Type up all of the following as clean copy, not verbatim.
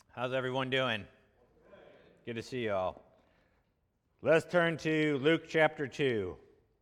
How's everyone doing? Good to see you all. Let's turn to Luke chapter 2.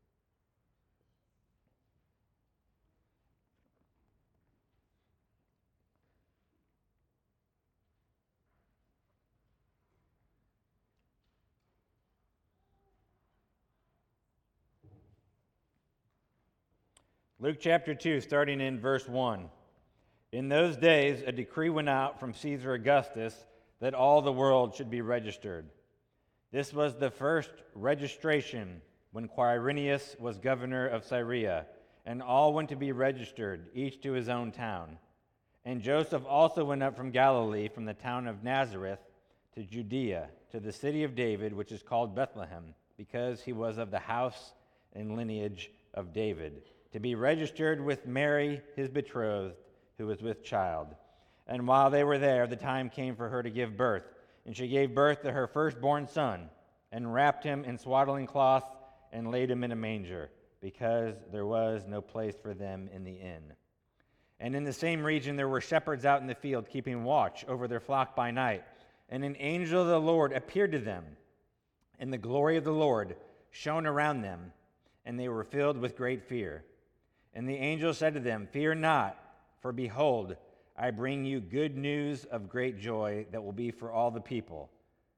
Luke chapter 2, starting in verse 1. In those days, a decree went out from Caesar Augustus that all the world should be registered. This was the first registration when Quirinius was governor of Syria, and all went to be registered, each to his own town. And Joseph also went up from Galilee, from the town of Nazareth, to Judea, to the city of David, which is called Bethlehem, because he was of the house and lineage of David, to be registered with Mary, his betrothed, who was with child. And while they were there, the time came for her to give birth. And she gave birth to her firstborn son, and wrapped him in swaddling cloths, and laid him in a manger, because there was no place for them in the inn. And in the same region there were shepherds out in the field, keeping watch over their flock by night. And an angel of the Lord appeared to them, and the glory of the Lord shone around them, and they were filled with great fear. And the angel said to them, "Fear not, for behold, I bring you good news of great joy that will be for all the people.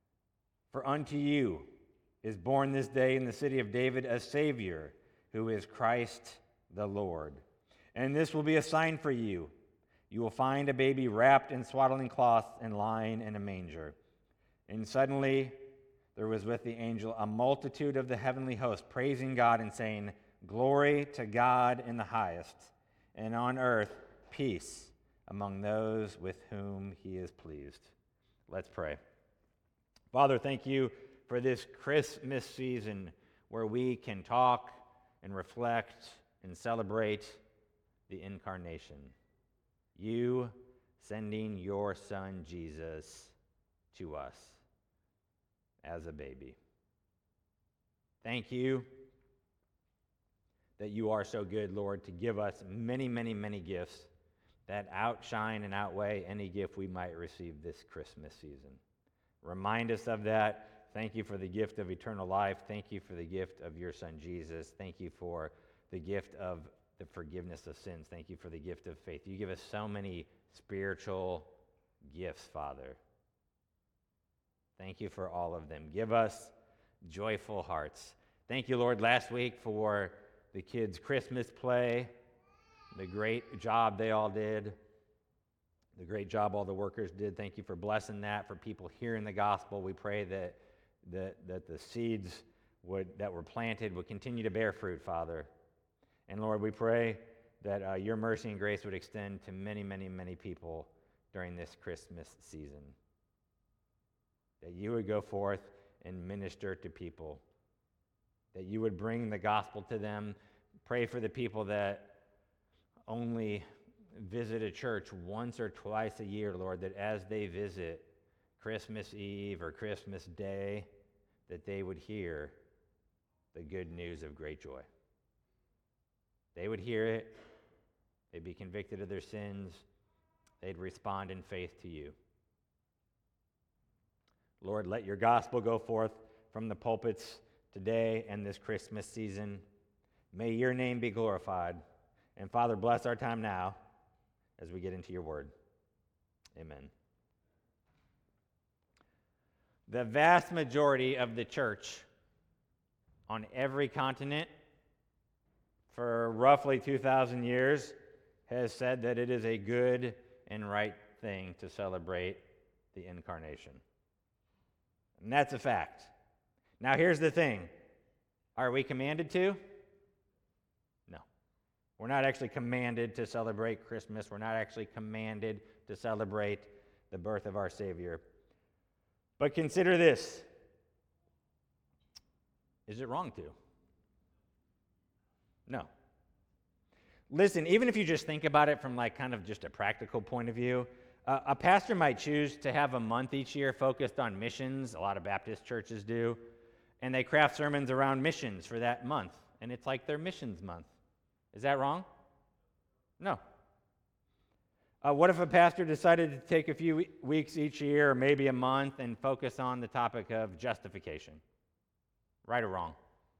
For unto you is born this day in the city of David a Savior, who is Christ the Lord. And this will be a sign for you. You will find a baby wrapped in swaddling cloths and lying in a manger." And suddenly there was with the angel a multitude of the heavenly host, praising God and saying, "Glory to God in the highest, and on earth peace among those with whom he is pleased." Let's pray. Father, thank you for this Christmas season where we can talk and reflect and celebrate the incarnation. You sending your son Jesus to us as a baby. Thank you that you are so good, Lord, to give us many, many, many gifts that outshine and outweigh any gift we might receive this Christmas season. Remind us of that. Thank you for the gift of eternal life. Thank you for the gift of your son, Jesus. Thank you for the gift of the forgiveness of sins. Thank you for the gift of faith. You give us so many spiritual gifts, Father. Thank you for all of them. Give us joyful hearts. Thank you, Lord, last week for the kids' Christmas play, the great job they all did, the great job all the workers did. Thank you for blessing that, for people hearing the gospel. We pray that the seeds that were planted would continue to bear fruit, Father. And Lord, we pray that your mercy and grace would extend to many, many, many people during this Christmas season. That you would go forth and minister to people. That you would bring the gospel to them. Pray for the people that only visit a church once or twice a year, Lord, that as they visit Christmas Eve or Christmas Day, that they would hear the good news of great joy. They would hear it, they'd be convicted of their sins, they'd respond in faith to you. Lord, let your gospel go forth from the pulpits today and this Christmas season. May your name be glorified. And Father, bless our time now as we get into your word. Amen. The vast majority of the church on every continent for roughly 2,000 years has said that it is a good and right thing to celebrate the incarnation. And that's a fact. Now here's the thing. Are we commanded to? No. We're not actually commanded to celebrate Christmas. We're not actually commanded to celebrate the birth of our Savior. But consider this. Is it wrong to? No. Listen, even if you just think about it from kind of just a practical point of view, a pastor might choose to have a month each year focused on missions. A lot of Baptist churches do. And they craft sermons around missions for that month. And it's like their missions month. Is that wrong? No. What if a pastor decided to take a few weeks each year, or maybe a month, and focus on the topic of justification? Right or wrong?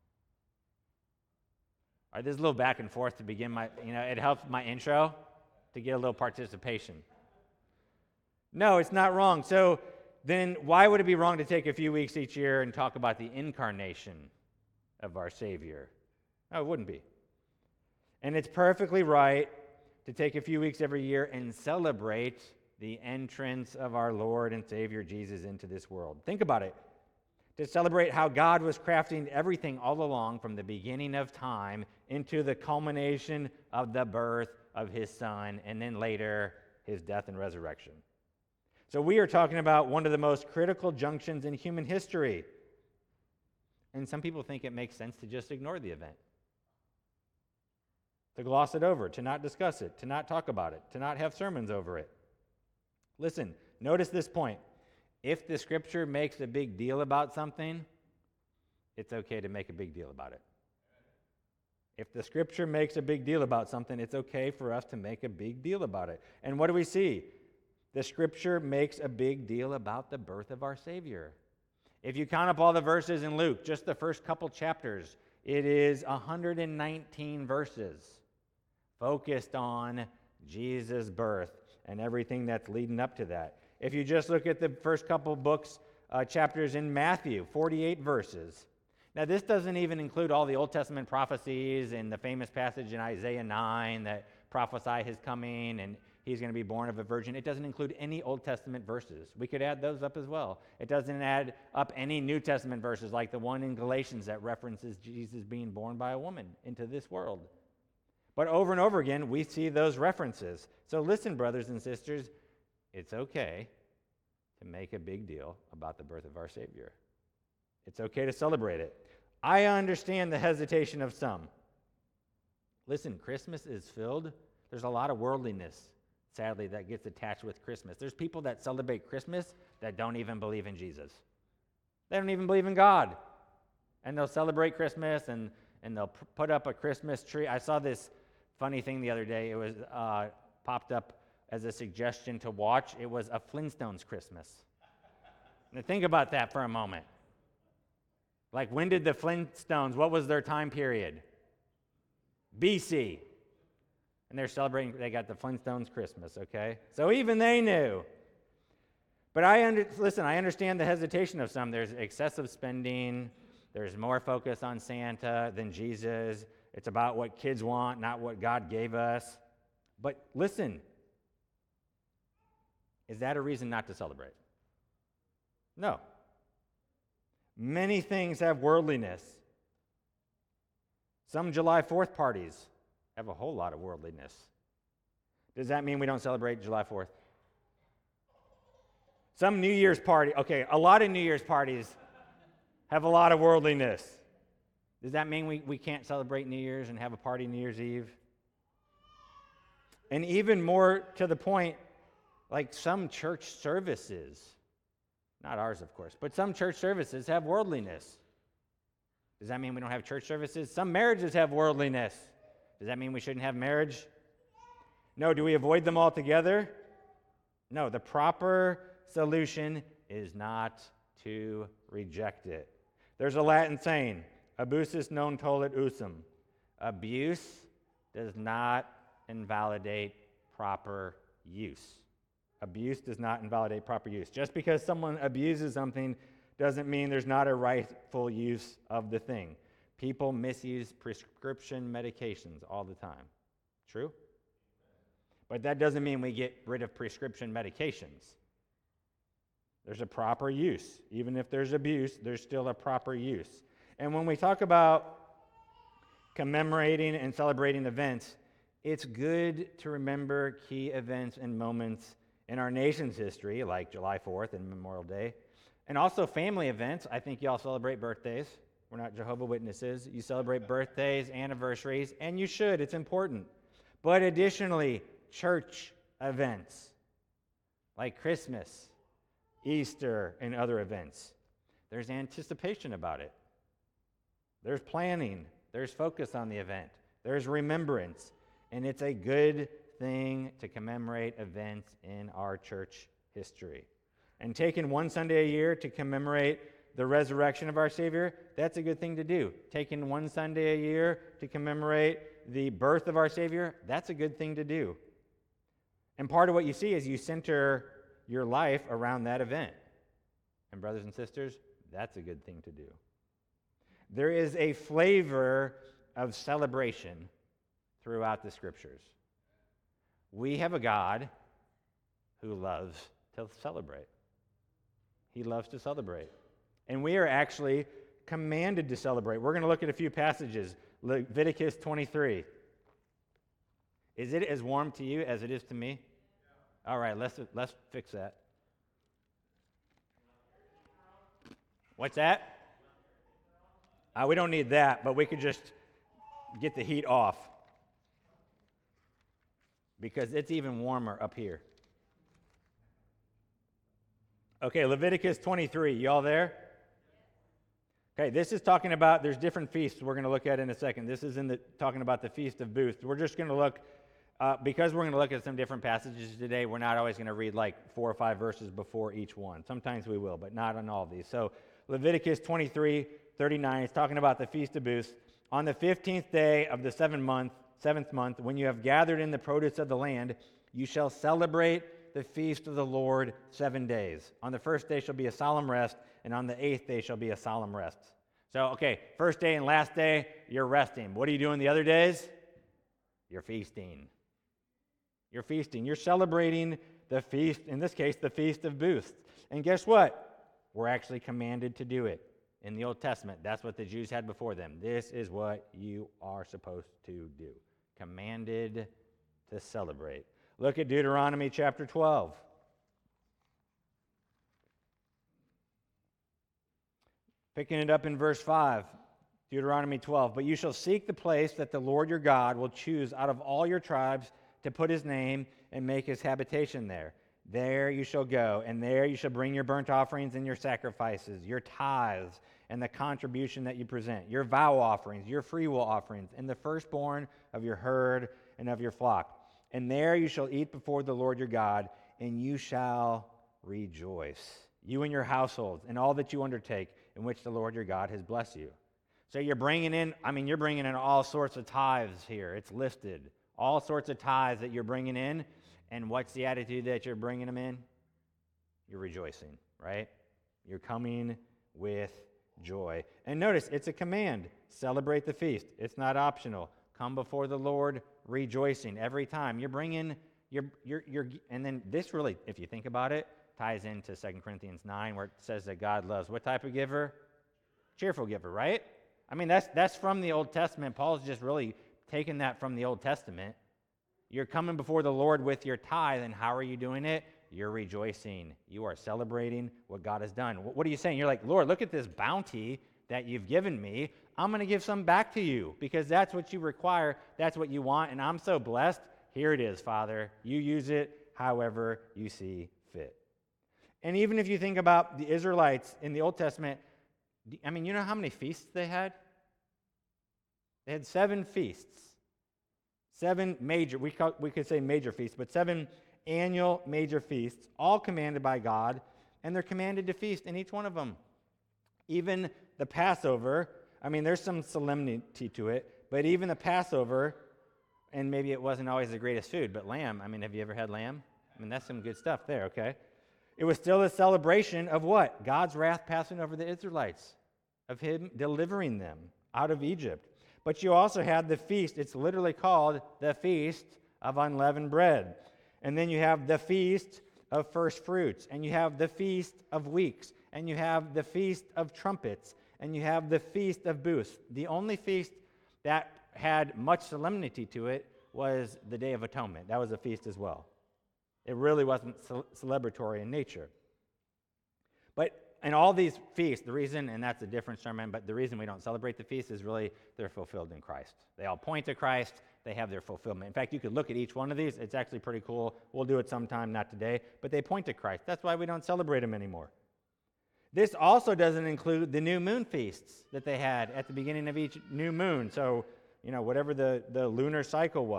All right, this is a little back and forth to begin it helps my intro to get a little participation. No, it's not wrong. So then why would it be wrong to take a few weeks each year and talk about the incarnation of our Savior? No, it wouldn't be. And it's perfectly right to take a few weeks every year and celebrate the entrance of our Lord and Savior Jesus into this world. Think about it. To celebrate how God was crafting everything all along from the beginning of time into the culmination of the birth of his Son, and then later his death and resurrection. So we are talking about one of the most critical junctions in human history. And some people think it makes sense to just ignore the event, to gloss it over, to not discuss it, to not talk about it, to not have sermons over it. Listen, notice this point. If the Scripture makes a big deal about something, it's okay to make a big deal about it. If the Scripture makes a big deal about something, it's okay for us to make a big deal about it. And what do we see? The Scripture makes a big deal about the birth of our Savior. If you count up all the verses in Luke, just the first couple chapters, it is 119 verses focused on Jesus' birth and everything that's leading up to that. If you just look at the first couple books, chapters in Matthew, 48 verses. Now, this doesn't even include all the Old Testament prophecies and the famous passage in Isaiah 9 that prophesy his coming and he's going to be born of a virgin. It doesn't include any Old Testament verses. We could add those up as well. It doesn't add up any New Testament verses like the one in Galatians that references Jesus being born by a woman into this world. But over and over again, we see those references. So listen, brothers and sisters, it's okay to make a big deal about the birth of our Savior. It's okay to celebrate it. I understand the hesitation of some. Listen, Christmas is filled. There's a lot of worldliness, sadly, that gets attached with Christmas. There's people that celebrate Christmas that don't even believe in Jesus. They don't even believe in God. And they'll celebrate Christmas and they'll put up a Christmas tree. I saw this funny thing the other day. It was popped up as a suggestion to watch. It was a Flintstones Christmas. Now think about that for a moment. Like, when did the Flintstones, what was their time period? BC. And they're celebrating, they got the Flintstones Christmas, okay? So even they knew. But I understand the hesitation of some. There's excessive spending. There's more focus on Santa than Jesus. It's about what kids want, not what God gave us. But listen, is that a reason not to celebrate? No. Many things have worldliness. Some July 4th parties have a whole lot of worldliness. Does that mean we don't celebrate July 4th? Some New Year's party, okay, a lot of New Year's parties have a lot of worldliness. Does that mean we can't celebrate New Year's and have a party New Year's Eve? And even more to the point, like some church services, not ours, of course, but some church services have worldliness. Does that mean we don't have church services? Some marriages have worldliness. Does that mean we shouldn't have marriage? No. Do we avoid them altogether? No. The proper solution is not to reject it. There's a Latin saying, abusus non tollit usum. Abuse does not invalidate proper use. Abuse does not invalidate proper use. Just because someone abuses something doesn't mean there's not a rightful use of the thing. People misuse prescription medications all the time. True? But that doesn't mean we get rid of prescription medications. There's a proper use. Even if there's abuse, there's still a proper use. And when we talk about commemorating and celebrating events, it's good to remember key events and moments in our nation's history, like July 4th and Memorial Day, and also family events. I think you all celebrate birthdays. We're not Jehovah's Witnesses. You celebrate birthdays, anniversaries, and you should. It's important. But additionally, church events like Christmas, Easter, and other events. There's anticipation about it. There's planning. There's focus on the event. There's remembrance. And it's a good thing to commemorate events in our church history. And taking one Sunday a year to commemorate the resurrection of our Savior, that's a good thing to do. Taking one Sunday a year to commemorate the birth of our Savior, that's a good thing to do. And part of what you see is you center your life around that event. And brothers and sisters, that's a good thing to do. There is a flavor of celebration throughout the Scriptures. We have a God who loves to celebrate. He loves to celebrate. And we are actually commanded to celebrate. We're going to look at a few passages. Leviticus 23. Is it as warm to you as it is to me? All right, let's fix that. What's that? We don't need that, but we could just get the heat off because it's even warmer up here. Okay, Leviticus 23. You all there? Okay, this is talking about, there's different feasts we're going to look at in a second. This is talking about the Feast of Booths. We're just going to look, because we're going to look at some different passages today, we're not always going to read like 4 or 5 verses before each one. Sometimes we will, but not on all of these. So Leviticus 23:39 is talking about the Feast of Booths. On the 15th day of the seventh month, when you have gathered in the produce of the land, you shall celebrate the feast of the Lord 7 days. On the first day shall be a solemn rest, and on the 8th day shall be a solemn rest. So, okay, first day and last day, you're resting. What are you doing the other days? You're feasting. You're feasting. You're celebrating the feast, in this case, the Feast of Booths. And guess what? We're actually commanded to do it. In the Old Testament, that's what the Jews had before them. This is what you are supposed to do. Commanded to celebrate. Look at Deuteronomy chapter 12. Picking it up in verse 5, Deuteronomy 12. But you shall seek the place that the Lord your God will choose out of all your tribes to put his name and make his habitation there. There you shall go, and there you shall bring your burnt offerings and your sacrifices, your tithes, and the contribution that you present, your vow offerings, your freewill offerings, and the firstborn of your herd and of your flock. And there you shall eat before the Lord your God, and you shall rejoice, you and your households, and all that you undertake, in which the Lord your God has blessed you. So you're bringing in all sorts of tithes here. It's listed. All sorts of tithes that you're bringing in. And what's the attitude that you're bringing them in? You're rejoicing, right? You're coming with joy. And notice, it's a command. Celebrate the feast. It's not optional. Come before the Lord rejoicing every time. You're bringing, and then this really, if you think about it, ties into 2 Corinthians 9 where it says that God loves what type of giver? Cheerful giver, right? I mean, that's from the Old Testament. Paul's just really taken that from the Old Testament. You're coming before the Lord with your tithe, and how are you doing it? You're rejoicing. You are celebrating what God has done. What are you saying? You're like, Lord, look at this bounty that you've given me. I'm going to give some back to you because that's what you require. That's what you want, and I'm so blessed. Here it is, Father. You use it however you see fit. And even if you think about the Israelites in the Old Testament, I mean, you know how many feasts they had? They had 7 feasts. 7 major, we could say major feasts, but 7 annual major feasts, all commanded by God, and they're commanded to feast in each one of them. Even the Passover, I mean, there's some solemnity to it, but even the Passover, and maybe it wasn't always the greatest food, but lamb, I mean, have you ever had lamb? I mean, that's some good stuff there, okay? It was still a celebration of what? God's wrath passing over the Israelites, of him delivering them out of Egypt. But you also had the feast. It's literally called the Feast of Unleavened Bread. And then you have the Feast of First Fruits. And you have the Feast of Weeks. And you have the Feast of Trumpets. And you have the Feast of Booths. The only feast that had much solemnity to it was the Day of Atonement. That was a feast as well. It really wasn't celebratory in nature. But in all these feasts, the reason, and that's a different sermon, but the reason we don't celebrate the feasts is really they're fulfilled in Christ. They all point to Christ. They have their fulfillment. In fact, you could look at each one of these. It's actually pretty cool. We'll do it sometime, not today, but they point to Christ. That's why we don't celebrate them anymore. This also doesn't include the new moon feasts that they had at the beginning of each new moon. So, whatever the lunar cycle was.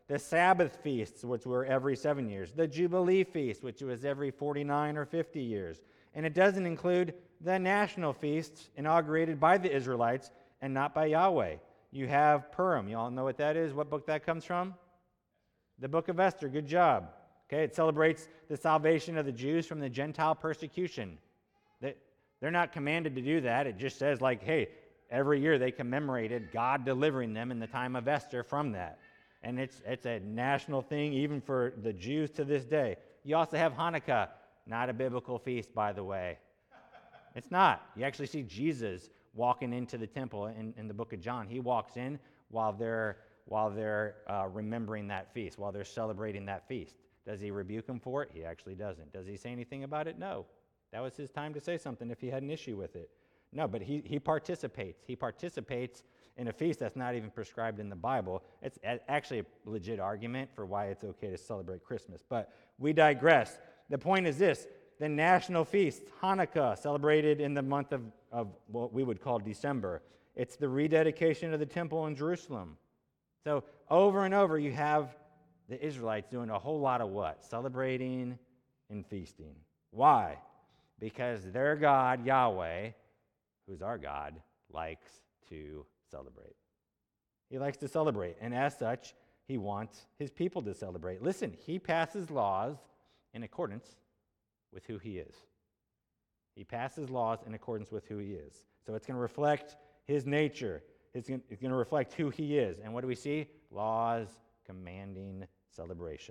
the Sabbath feasts, which were every 7 years, the Jubilee feast, which was every 49 or 50 years. And it doesn't include the national feasts inaugurated by the Israelites and not by Yahweh. You have Purim. You all know what that is, what book that comes from? The book of Esther. Good job. Okay, it celebrates the salvation of the Jews from the Gentile persecution. They're not commanded to do that. It just says, like, hey, every year they commemorated God delivering them in the time of Esther from that. And it's a national thing even for the Jews to this day. You also have Hanukkah, not a biblical feast, by the way. It's not. You actually see Jesus walking into the temple in the book of John. He walks in while they're remembering that feast, while they're celebrating that feast. Does he rebuke them for it? He actually doesn't. Does he say anything about it? No. That was his time to say something if he had an issue with it. No, but he participates. He participates in a feast that's not even prescribed in the Bible. It's actually a legit argument for why it's okay to celebrate Christmas. But we digress. The point is this: the national feast, Hanukkah, celebrated in the month of what we would call December. It's the rededication of the temple in Jerusalem. So over and over you have the Israelites doing a whole lot of what? Celebrating and feasting. Why? Because their God, Yahweh, who's our God, likes to celebrate. He likes to celebrate, and as such, he wants his people to celebrate. Listen, he passes laws in accordance with who he is. He passes laws in accordance with who he is. So it's going to reflect his nature. It's going to reflect who he is. And what do we see? Laws commanding celebration.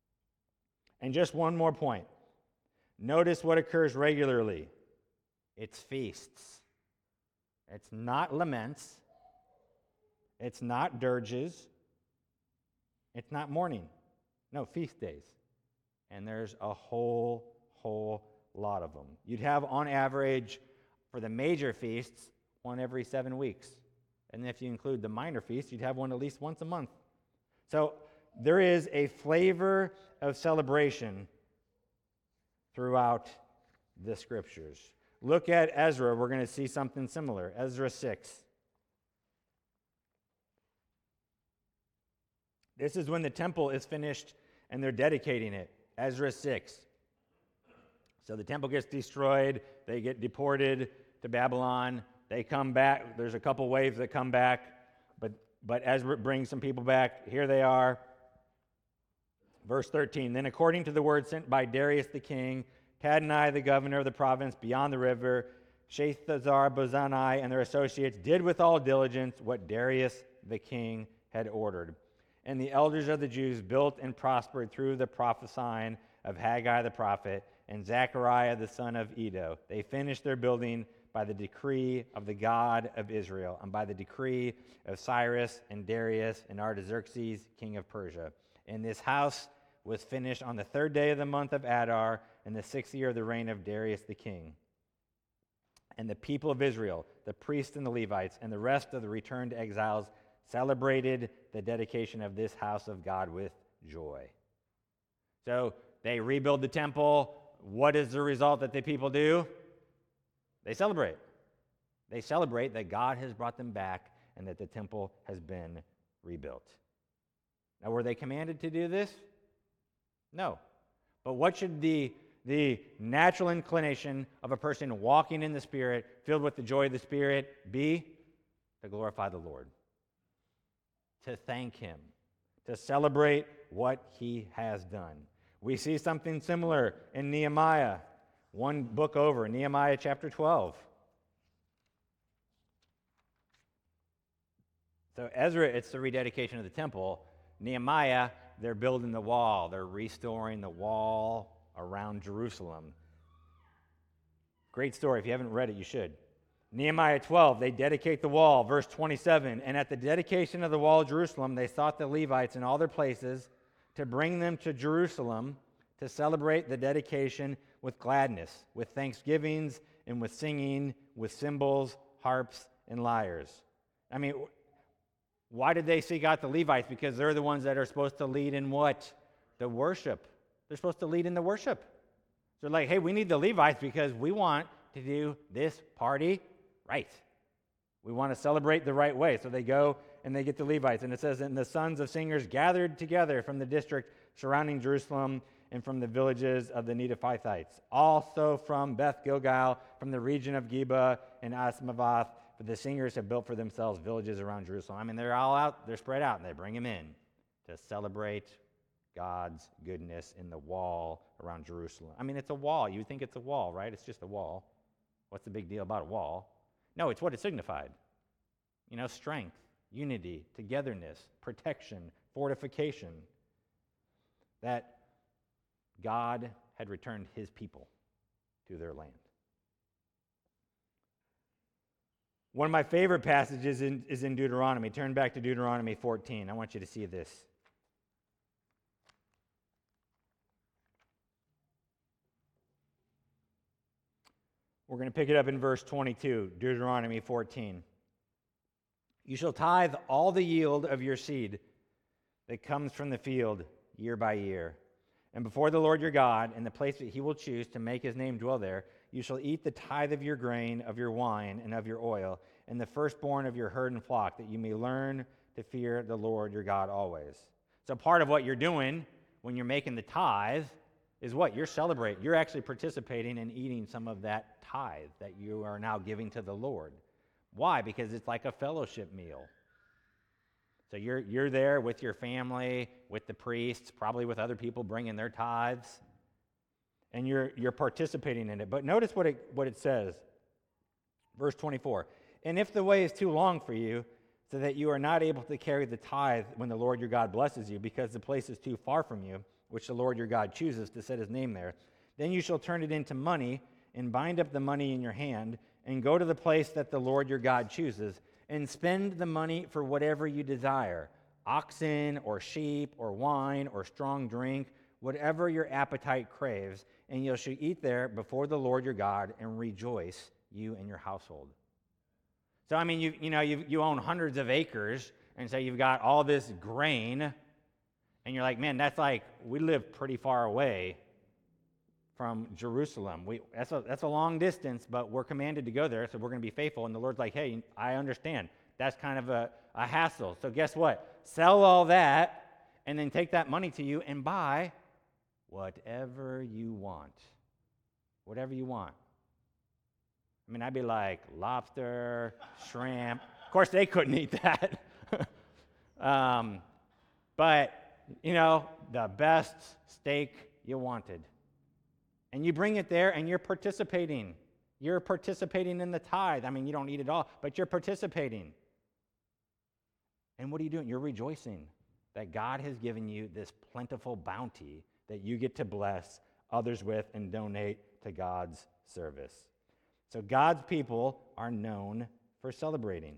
And just one more point. Notice what occurs regularly. It's feasts. It's not laments. It's not dirges. It's not mourning. No, feast days. And there's a whole lot of them. You'd have, on average, for the major feasts, one every 7 weeks. And if you include the minor feasts, you'd have one at least once a month. So there is a flavor of celebration throughout the Scriptures. Look at Ezra. We're going to see something similar. Ezra 6. This is when the temple is finished and they're dedicating it. Ezra 6. So the temple gets destroyed. They get deported to Babylon. They come back. There's a couple waves that come back. But Ezra brings some people back. Here they are. Verse 13, then according to the word sent by Darius the king, Tadnai the governor of the province beyond the river, Shethazar, Bozani, and their associates did with all diligence what Darius the king had ordered. And the elders of the Jews built and prospered through the prophesying of Haggai the prophet and Zechariah the son of Iddo. They finished their building by the decree of the God of Israel and by the decree of Cyrus and Darius and Artaxerxes, king of Persia. And this house was finished on the 3rd day of the month of Adar in the 6th year of the reign of Darius the king. And the people of Israel, the priests and the Levites, and the rest of the returned exiles celebrated the dedication of this house of God with joy. So they rebuild the temple. What is the result that the people do? They celebrate. They celebrate that God has brought them back and that the temple has been rebuilt. Now, were they commanded to do this? No. But what should the natural inclination of a person walking in the Spirit, filled with the joy of the Spirit, be? To glorify the Lord. To thank Him. To celebrate what He has done. We see something similar in Nehemiah. One book over, Nehemiah chapter 12. So Ezra, it's the rededication of the temple. Nehemiah, they're building the wall. They're restoring the wall around Jerusalem. Great story. If you haven't read it, you should. Nehemiah 12, they dedicate the wall. Verse 27, and at the dedication of the wall of Jerusalem, they sought the Levites in all their places to bring them to Jerusalem to celebrate the dedication with gladness, with thanksgivings, and with singing, with cymbals, harps, and lyres. I mean, why did they seek out the Levites? Because they're the ones that are supposed to lead in what? The worship. They're supposed to lead in the worship. So they're like, hey, we need the Levites because we want to do this party right. We want to celebrate the right way. So they go and they get the Levites. And it says, and the sons of singers gathered together from the district surrounding Jerusalem and from the villages of the Netophathites. Also from Beth Gilgal, from the region of Geba and Asmavath, for the singers have built for themselves villages around Jerusalem. I mean, they're all out, they're spread out, and they bring them in to celebrate God's goodness in the wall around Jerusalem. I mean, it's a wall. You would think it's a wall, right? It's just a wall. What's the big deal about a wall? No, it's what it signified. Strength, unity, togetherness, protection, fortification. That God had returned his people to their land. One of my favorite passages is in Deuteronomy. Turn back to Deuteronomy 14. I want you to see this. We're going to pick it up in verse 22, Deuteronomy 14. You shall tithe all the yield of your seed that comes from the field year by year. And before the Lord your God, in the place that he will choose to make his name dwell there, you shall eat the tithe of your grain, of your wine, and of your oil, and the firstborn of your herd and flock, that you may learn to fear the Lord your God always. So part of what you're doing when you're making the tithe is what? You're celebrating. You're actually participating in eating some of that tithe that you are now giving to the Lord. Why? Because it's like a fellowship meal. So you're there with your family, with the priests, probably with other people bringing their tithes, and you're participating in it. But notice what it says, verse 24. And if the way is too long for you, so that you are not able to carry the tithe when the Lord your God blesses you, because the place is too far from you, which the Lord your God chooses to set his name there, then you shall turn it into money and bind up the money in your hand and go to the place that the Lord your God chooses and spend the money for whatever you desire, oxen or sheep or wine or strong drink, whatever your appetite craves, and you shall eat there before the Lord your God and rejoice, you and your household. So, I mean, you own hundreds of acres, and so you've got all this grain, and you're like, man, that's like, we live pretty far away from Jerusalem. That's a long distance, but we're commanded to go there, so we're going to be faithful. And the Lord's like, hey, I understand. That's kind of a hassle. So guess what? Sell all that, and then take that money to you and buy whatever you want. Whatever you want. I mean, I'd be like, lobster, shrimp. Of course, they couldn't eat that. But, the best steak you wanted. And you bring it there, and you're participating. You're participating in the tithe. I mean, you don't eat it all, but you're participating. And what are you doing? You're rejoicing that God has given you this plentiful bounty that you get to bless others with and donate to God's service. So God's people are known for celebrating.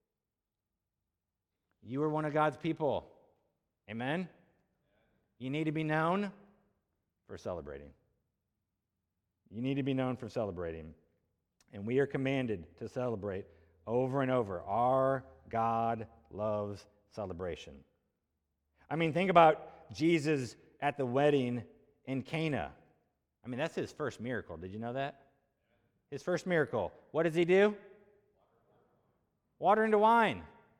You are one of God's people. Amen? You need to be known for celebrating. You need to be known for celebrating. And we are commanded to celebrate over and over. Our God loves celebration. I mean, think about Jesus at the wedding in Cana. I mean, that's his first miracle. Did you know that? His first miracle. What does he do? Water into wine.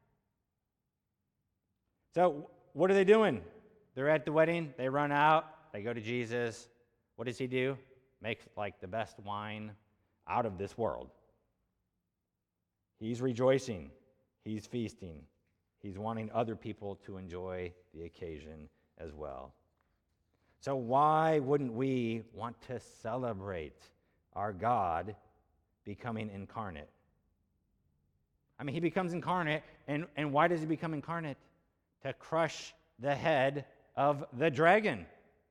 So, what are they doing? They're at the wedding. They run out. They go to Jesus. What does he do? Makes like the best wine out of this world. He's rejoicing. He's feasting. He's wanting other people to enjoy the occasion as well. So why wouldn't we want to celebrate our God becoming incarnate? I mean, he becomes incarnate, and why does he become incarnate? To crush the head of the dragon.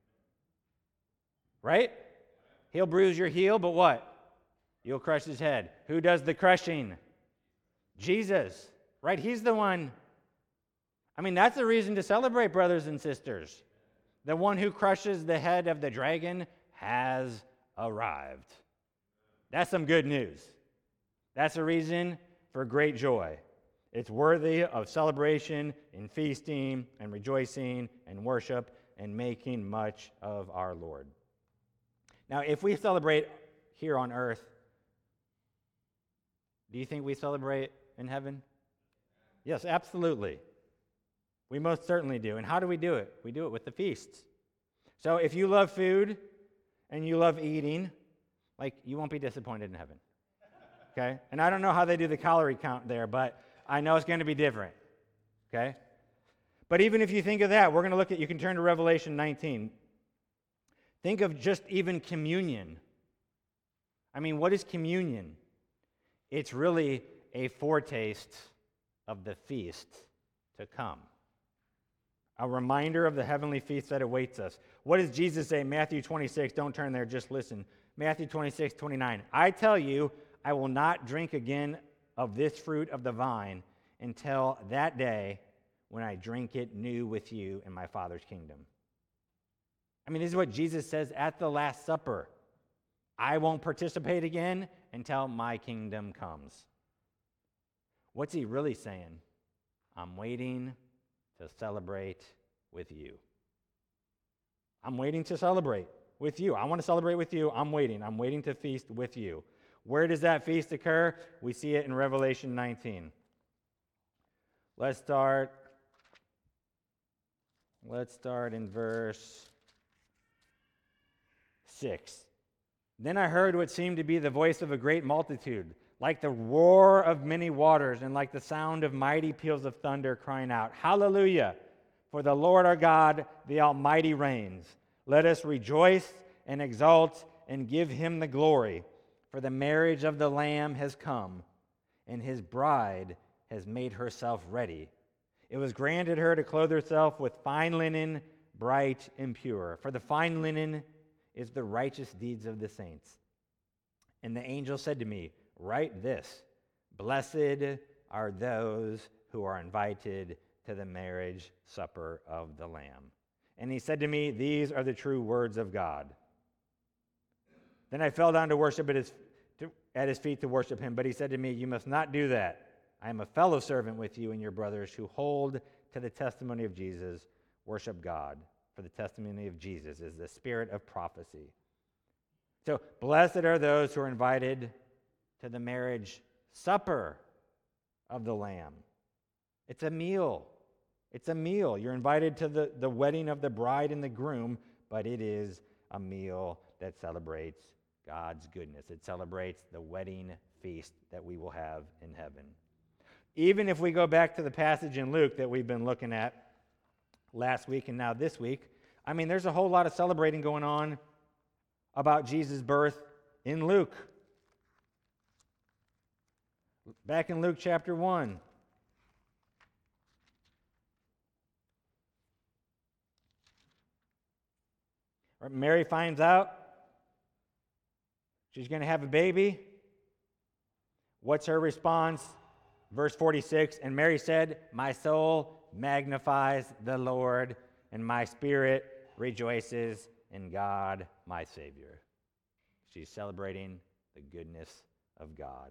Right? He'll bruise your heel, but what? You'll crush his head. Who does the crushing? Jesus. Right? He's the one. I mean, that's a reason to celebrate, brothers and sisters. The one who crushes the head of the dragon has arrived. That's some good news. That's a reason for great joy. It's worthy of celebration and feasting and rejoicing and worship and making much of our Lord. Now, if we celebrate here on earth, do you think we celebrate in heaven? Yes, absolutely. We most certainly do. And how do we do it? We do it with the feasts. So if you love food and you love eating, like, you won't be disappointed in heaven. Okay? And I don't know how they do the calorie count there, but I know it's going to be different. Okay? But even if you think of that, we're going to look at, you can turn to Revelation 19. Think of just even communion. I mean, what is communion? It's really a foretaste of the feast to come. A reminder of the heavenly feast that awaits us. What does Jesus say? Matthew 26, don't turn there, just listen. Matthew 26, 29. I tell you, I will not drink again of this fruit of the vine until that day when I drink it new with you in my Father's kingdom. I mean, this is what Jesus says at the Last Supper. I won't participate again until my kingdom comes. What's he really saying? I'm waiting to celebrate with you. I'm waiting to celebrate with you. I want to celebrate with you. I'm waiting to feast with you. Where does that feast occur? We see it in Revelation 19. Let's start in verse 6. Then I heard what seemed to be the voice of a great multitude, like the roar of many waters and like the sound of mighty peals of thunder, crying out, Hallelujah! For the Lord our God, the Almighty reigns. Let us rejoice and exult and give him the glory. For the marriage of the Lamb has come, and his bride has made herself ready. It was granted her to clothe herself with fine linen, bright and pure. For the fine linen is the righteous deeds of the saints. And the angel said to me, Write this, Blessed are those who are invited to the marriage supper of the Lamb. And he said to me, These are the true words of God. Then I fell down to worship at his feet to worship him, but he said to me, You must not do that. I am a fellow servant with you and your brothers who hold to the testimony of Jesus. Worship God, for the testimony of Jesus is the spirit of prophecy. So, blessed are those who are invited to the marriage supper of the Lamb. It's a meal. It's a meal. You're invited to the wedding of the bride and the groom, but it is a meal that celebrates God's goodness. It celebrates the wedding feast that we will have in heaven. Even if we go back to the passage in Luke that we've been looking at last week and now this week, I mean, there's a whole lot of celebrating going on about Jesus' birth in Luke. Back in Luke chapter 1. Mary finds out she's going to have a baby. What's her response? Verse 46, and Mary said, My soul magnifies the Lord, and my spirit rejoices in God, my Savior. She's celebrating the goodness of God.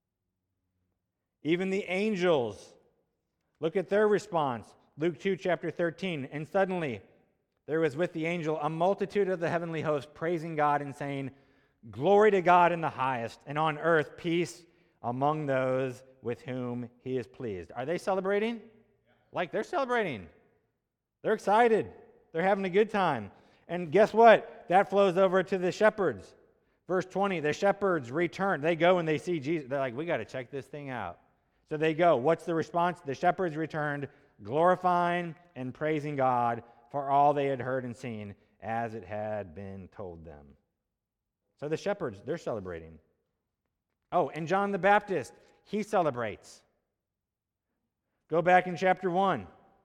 Even the angels, look at their response. Luke 2, chapter 13, and suddenly there was with the angel a multitude of the heavenly host praising God and saying, Glory to God in the highest, and on earth peace among those with whom he is pleased. Are they celebrating? Like, they're celebrating. They're excited. They're having a good time. And guess what? That flows over to the shepherds. Verse 20, the shepherds return. They go and they see Jesus. They're like, we got to check this thing out. So they go. What's the response? The shepherds returned, glorifying and praising God for all they had heard and seen as it had been told them. So the shepherds, they're celebrating. Oh, and John the Baptist, he celebrates. Go back in chapter 1.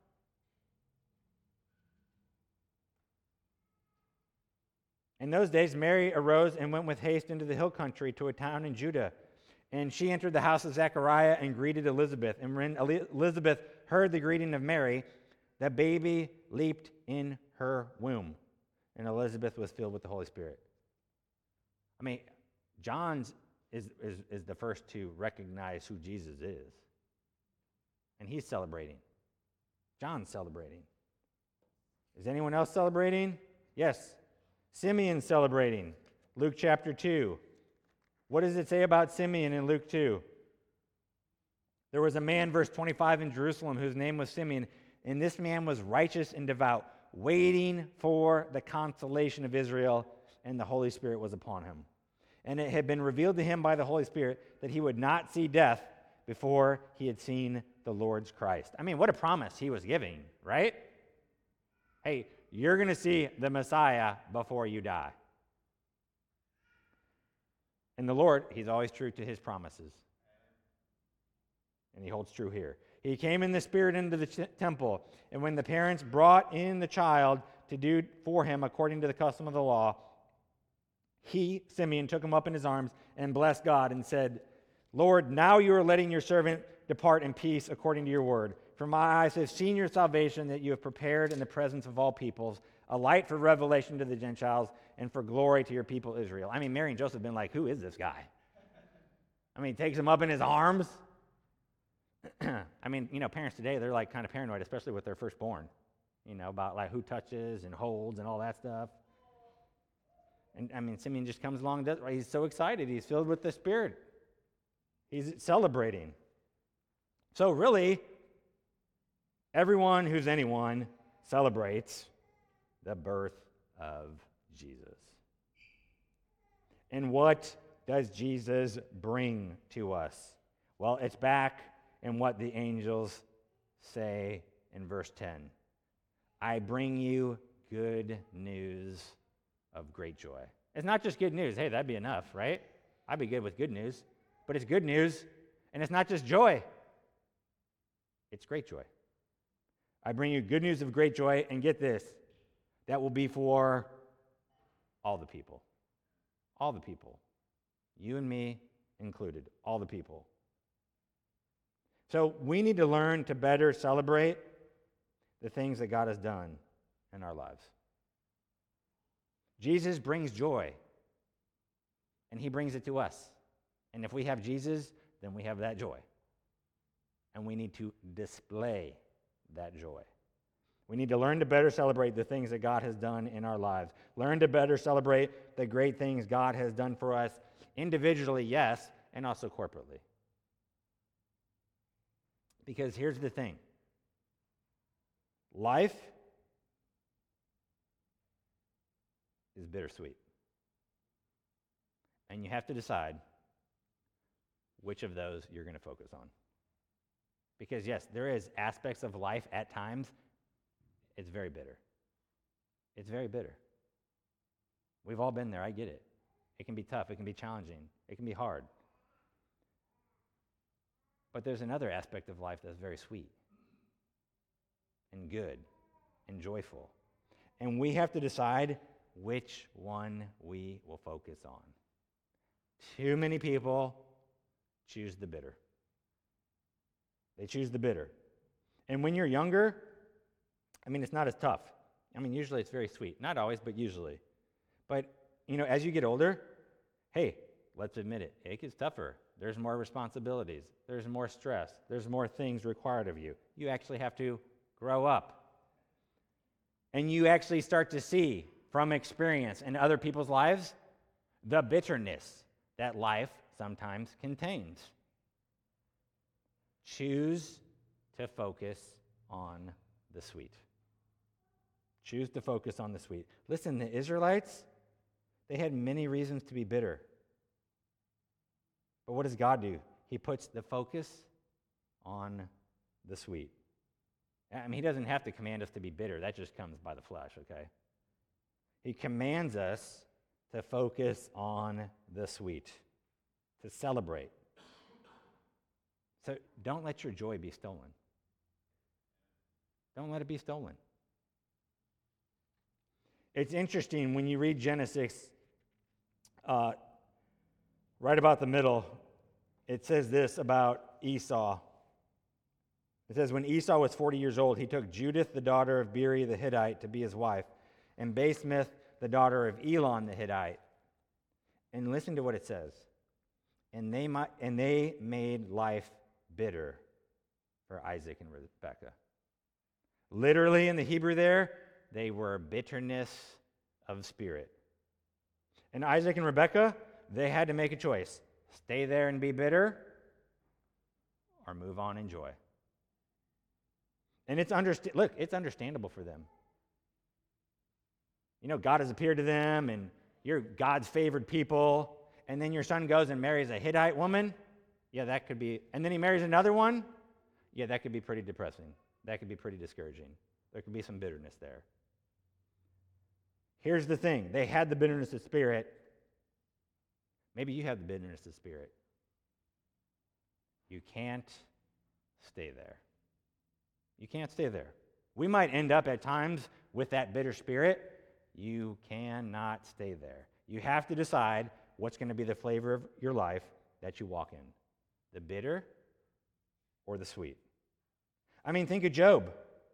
In those days, Mary arose and went with haste into the hill country to a town in Judah. And she entered the house of Zechariah and greeted Elizabeth. And when Elizabeth heard the greeting of Mary, the baby leaped in her womb. And Elizabeth was filled with the Holy Spirit. I mean, John is the first to recognize who Jesus is. And he's celebrating. John's celebrating. Is anyone else celebrating? Yes. Simeon's celebrating. Luke chapter 2. What does it say about Simeon in Luke 2? There was a man, verse 25, in Jerusalem whose name was Simeon, and this man was righteous and devout, waiting for the consolation of Israel, and the Holy Spirit was upon him. And it had been revealed to him by the Holy Spirit that he would not see death before he had seen the Lord's Christ. I mean, what a promise he was giving, right? Hey, you're going to see the Messiah before you die. And the Lord, he's always true to his promises. And he holds true here. He came in the Spirit into the temple, and when the parents brought in the child to do for him according to the custom of the law, he, Simeon, took him up in his arms and blessed God and said, Lord, now you are letting your servant depart in peace according to your word. For my eyes have seen your salvation that you have prepared in the presence of all peoples, a light for revelation to the Gentiles and for glory to your people Israel. I mean, Mary and Joseph have been like, who is this guy? I mean, he takes him up in his arms. I mean, parents today, they're like kind of paranoid, especially with their firstborn, about like who touches and holds and all that stuff. And I mean, Simeon just comes along, he's so excited. He's filled with the Spirit. He's celebrating. So really, everyone who's anyone celebrates the birth of Jesus. And what does Jesus bring to us? Well, it's back in what the angels say in verse 10. I bring you good news of great joy. It's not just good news. Hey, that'd be enough, right? I'd be good with good news. But it's good news, and it's not just joy. It's great joy. I bring you good news of great joy, and get this, that will be for all the people. All the people. You and me included. All the people. So we need to learn to better celebrate the things that God has done in our lives. Jesus brings joy, and he brings it to us. And if we have Jesus, then we have that joy. And we need to display that joy. We need to learn to better celebrate the things that God has done in our lives. Learn to better celebrate the great things God has done for us individually, yes, and also corporately. Because here's the thing. Life is bittersweet. And you have to decide which of those you're going to focus on. Because yes, there is aspects of life at times, it's very bitter. It's very bitter. We've all been there, I get it. It can be tough, it can be challenging, it can be hard. But there's another aspect of life that's very sweet and good and joyful. And we have to decide which one we will focus on. Too many people choose the bitter. They choose the bitter. And when you're younger, it's not as tough. Usually it's very sweet. Not always, but usually. But, as you get older, hey, let's admit it, it gets tougher. There's more responsibilities. There's more stress. There's more things required of you. You actually have to grow up. And you actually start to see from experience in other people's lives the bitterness that life sometimes contains. Choose to focus on the sweet. Choose to focus on the sweet. Listen, the Israelites, they had many reasons to be bitter. But what does God do? He puts the focus on the sweet. He doesn't have to command us to be bitter. That just comes by the flesh, okay? He commands us to focus on the sweet, to celebrate. So don't let your joy be stolen. Don't let it be stolen. It's interesting when you read Genesis, right about the middle, it says this about Esau. It says, when Esau was 40 years old, he took Judith, the daughter of Beeri the Hittite, to be his wife, and Basemath, the daughter of Elon the Hittite. And listen to what it says. And they made life bitter for Isaac and Rebekah. Literally in the Hebrew there, they were bitterness of spirit. And Isaac and Rebekah, they had to make a choice. Stay there and be bitter, or move on in joy. And it's understandable for them. God has appeared to them, and you're God's favored people, and then your son goes and marries a Hittite woman. Yeah, that could be, and then he marries another one. Yeah, that could be pretty depressing. That could be pretty discouraging. There could be some bitterness there. Here's the thing. They had the bitterness of spirit. Maybe you have the bitterness of spirit. You can't stay there. You can't stay there. We might end up at times with that bitter spirit. You cannot stay there. You have to decide what's going to be the flavor of your life that you walk in. The bitter or the sweet. I mean, think of Job.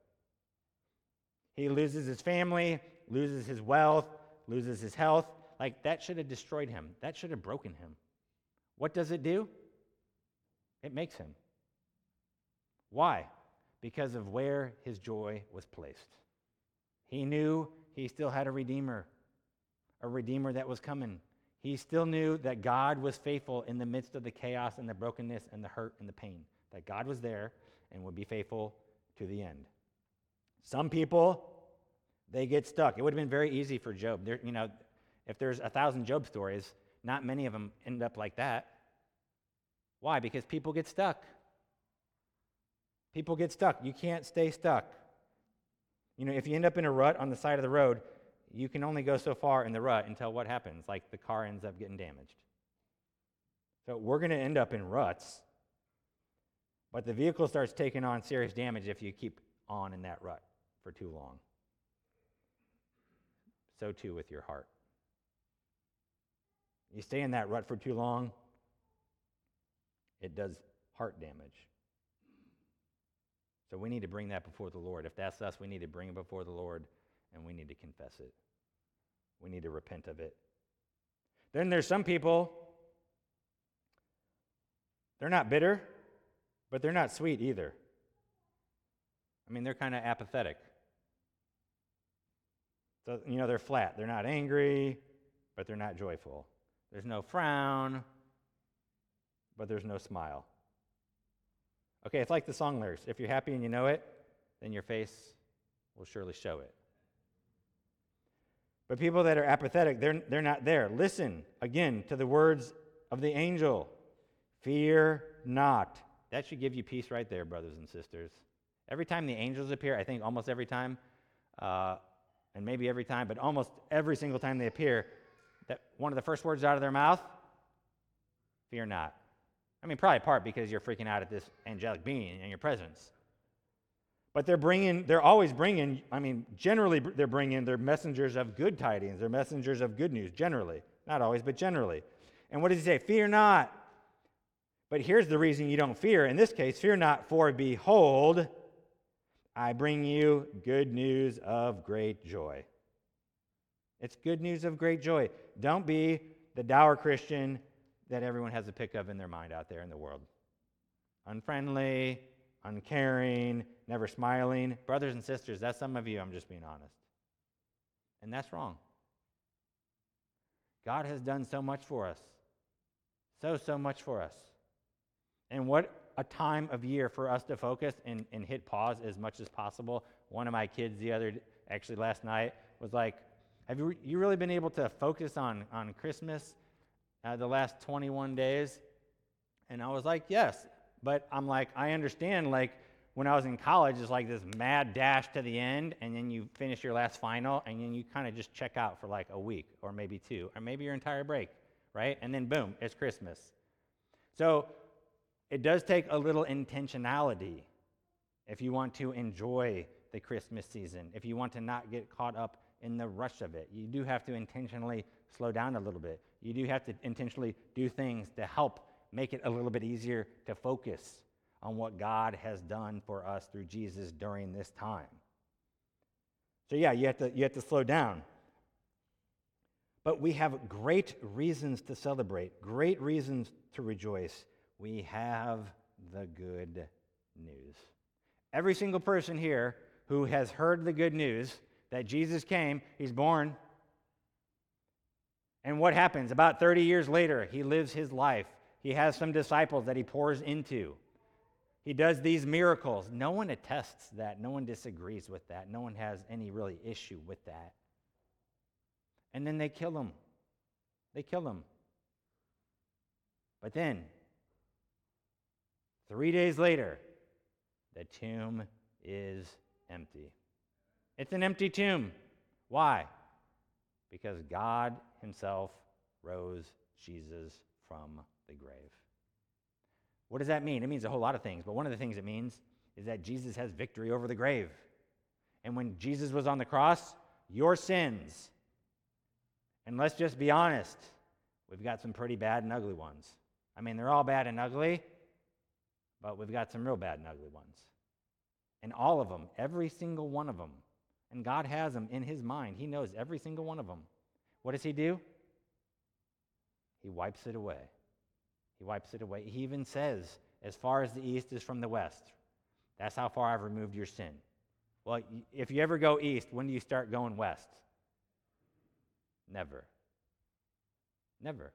He loses his family, loses his wealth, loses his health. Like, that should have destroyed him. That should have broken him. What does it do? It makes him. Why? Because of where his joy was placed. He knew he still had a redeemer that was coming. He still knew that God was faithful in the midst of the chaos and the brokenness and the hurt and the pain, that God was there and would be faithful to the end. Some people, they get stuck. It would have been very easy for Job. If there's 1,000 Job stories, not many of them end up like that. Why? Because people get stuck. People get stuck. You can't stay stuck. If you end up in a rut on the side of the road, you can only go so far in the rut until what happens? Like the car ends up getting damaged. So we're going to end up in ruts, but the vehicle starts taking on serious damage if you keep on in that rut for too long. So too with your heart. You stay in that rut for too long, it does heart damage. So we need to bring that before the Lord. If that's us, we need to bring it before the Lord, and we need to confess it. We need to repent of it. Then there's some people, they're not bitter, but they're not sweet either. I mean, they're kind of apathetic. So, they're flat. They're not angry, but they're not joyful. There's no frown, but there's no smile. Okay, it's like the song lyrics. If you're happy and you know it, then your face will surely show it. But people that are apathetic, they're not there. Listen, again, to the words of the angel. Fear not. That should give you peace right there, brothers and sisters. Every time the angels appear, I think almost every time, and maybe every time, but almost every single time they appear, that one of the first words out of their mouth, fear not. I mean, probably part because you're freaking out at this angelic being in your presence. But they're always bringing, generally they're bringing their messengers of good tidings, they're messengers of good news, generally. Not always, but generally. And what does he say? Fear not. But here's the reason you don't fear. In this case, fear not, for behold, I bring you good news of great joy. It's good news of great joy. Don't be the dour Christian that everyone has a pic of in their mind out there in the world. Unfriendly, uncaring, never smiling. Brothers and sisters, that's some of you, I'm just being honest. And that's wrong. God has done so much for us. So much for us. And what a time of year for us to focus and hit pause as much as possible. One of my kids actually last night was like, have you really been able to focus on Christmas the last 21 days? And I was like, yes. But I'm like, I understand, like, when I was in college, it's like this mad dash to the end, and then you finish your last final, and then you kind of just check out for like a week, or maybe two, or maybe your entire break, right? And then boom, it's Christmas. So it does take a little intentionality if you want to enjoy the Christmas season, if you want to not get caught up in the rush of it. You do have to intentionally slow down a little bit. You do have to intentionally do things to help make it a little bit easier to focus on what God has done for us through Jesus during this time. So yeah, you have to slow down. But we have great reasons to celebrate, great reasons to rejoice. We have the good news. Every single person here who has heard the good news that Jesus came, he's born. And what happens? About 30 years later, he lives his life. He has some disciples that he pours into. He does these miracles. No one attests that. No one disagrees with that. No one has any really issue with that. And then they kill him. They kill him. But then, 3 days later, the tomb is empty. It's an empty tomb. Why? Because God himself rose Jesus from the grave. What does that mean? It means a whole lot of things, but one of the things it means is that Jesus has victory over the grave. And when Jesus was on the cross, your sins, and let's just be honest, we've got some pretty bad and ugly ones. I mean, they're all bad and ugly, but we've got some real bad and ugly ones. And all of them, every single one of them, and God has them in his mind. He knows every single one of them. What does he do? He wipes it away. He wipes it away. He even says, as far as the east is from the west, that's how far I've removed your sin. Well, if you ever go east, when do you start going west? Never. Never.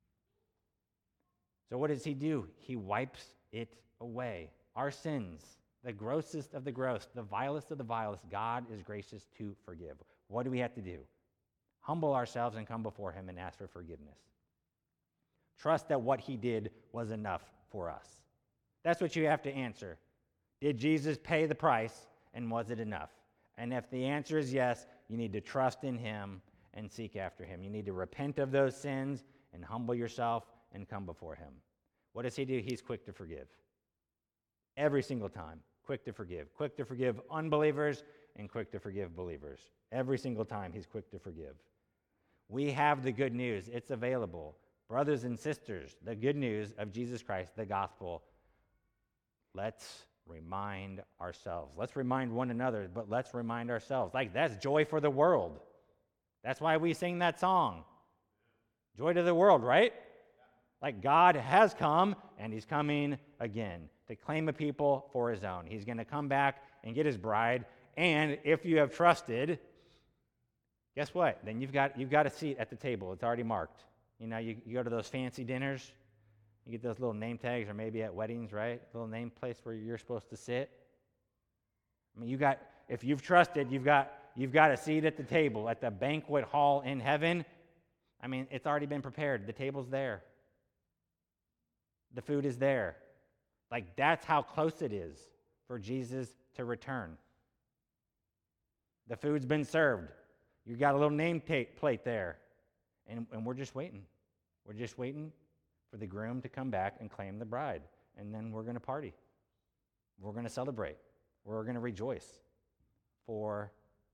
So what does he do? He wipes it away. Our sins, the grossest of the gross, the vilest of the vilest, God is gracious to forgive. What do we have to do? Humble ourselves and come before him and ask for forgiveness. Trust that what he did was enough for us. That's what you have to answer. Did Jesus pay the price, and was it enough? And if the answer is yes, you need to trust in him and seek after him. You need to repent of those sins and humble yourself and come before him. What does he do? He's quick to forgive. Every single time, quick to forgive. Quick to forgive unbelievers and quick to forgive believers. Every single time, he's quick to forgive. We have the good news. It's available. Brothers and sisters, the good news of Jesus Christ, the gospel, let's remind ourselves. Let's remind one another, but let's remind ourselves. Like, that's joy for the world. That's why we sing that song. Joy to the world, right? Like, God has come, and he's coming again to claim a people for his own. He's going to come back and get his bride, and if you have trusted, guess what? Then you've got a seat at the table. It's already marked. You know, you go to those fancy dinners, you get those little name tags, or maybe at weddings, right? Little name place where you're supposed to sit. I mean, if you've trusted, you've got a seat at the table, at the banquet hall in heaven. I mean, it's already been prepared. The table's there. The food is there. Like, that's how close it is for Jesus to return. The food's been served. You got a little name plate there. And we're just waiting. We're just waiting for the groom to come back and claim the bride. And then we're going to party. We're going to celebrate. We're going to rejoice forever.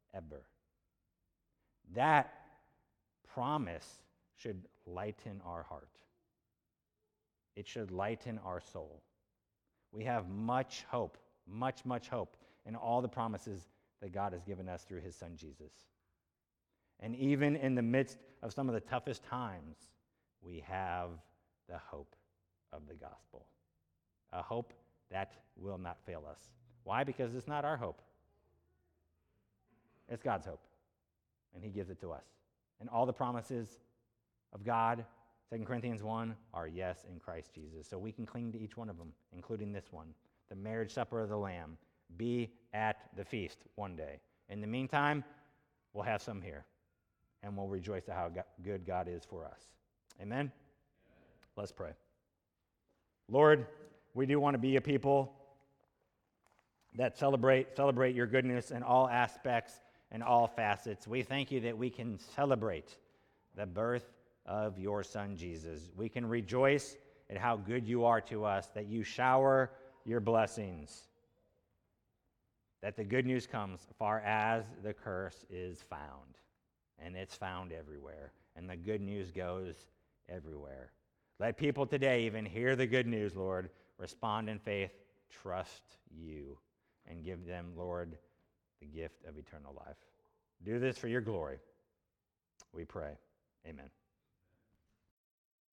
That promise should lighten our heart. It should lighten our soul. We have much hope, much hope in all the promises that God has given us through his son Jesus. And even in the midst of some of the toughest times, we have the hope of the gospel. A hope that will not fail us. Why? Because it's not our hope. It's God's hope. And he gives it to us. And all the promises of God, 2 Corinthians 1, are yes in Christ Jesus. So we can cling to each one of them, including this one, the marriage supper of the Lamb. Be at the feast one day. In the meantime, we'll have some here. And we'll rejoice at how good God is for us. Amen? Let's pray. Lord, we do want to be a people that celebrate your goodness in all aspects and all facets. We thank you that we can celebrate the birth of your son, Jesus. We can rejoice at how good you are to us, that you shower your blessings, that the good news comes far as the curse is found. And it's found everywhere. And the good news goes everywhere. Let people today even hear the good news, Lord, respond in faith, trust you, and give them, Lord, the gift of eternal life. Do this for your glory, we pray. Amen.